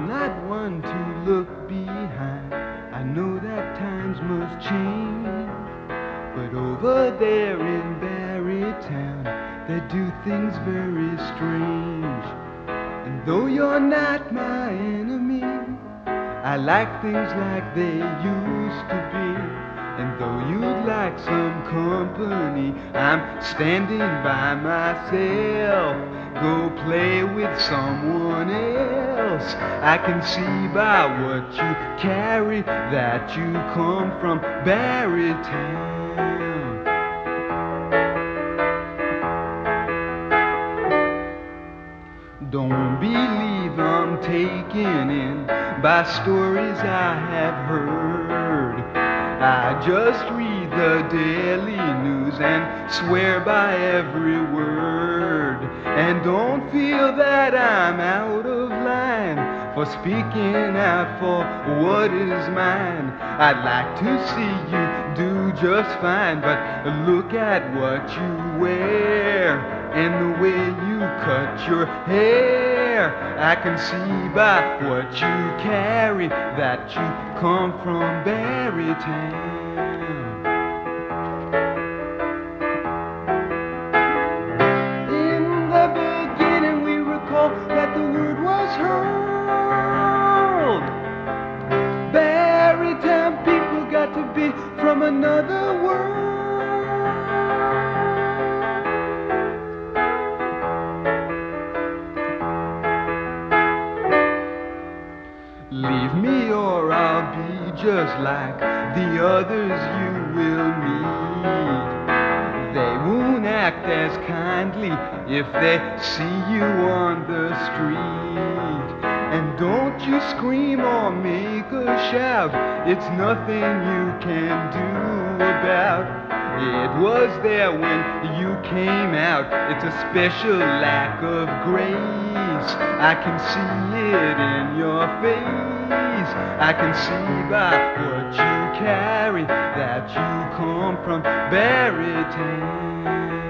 I'm not one to look behind. I know that times must change, but over there in Barrytown, they do things very strange. And though you're not my enemy, I like things like they used to be. And though you'd like some company, I'm standing by myself. Go play with someone else. I can see by what you carry that you come from Barrytown. Don't believe I'm taken in by stories I have heard. I just read the daily news and swear by every word. And don't feel that I'm out of line for speaking out for what is mine. I'd like to see you do just fine, but look at what you wear and the way you cut your hair. I can see by what you carry that you come from Barrytown. In the beginning we recall that the word was hurled. Barrytown people got to be from another world. Leave me or I'll be just like the others you will meet. They won't act as kindly if they see you on the street. And don't you scream or make a shout, it's nothing you can do about. It was there when you came out. It's a special lack of grace. I can see it in your face. I can see by what you carry that you come from Barrytown.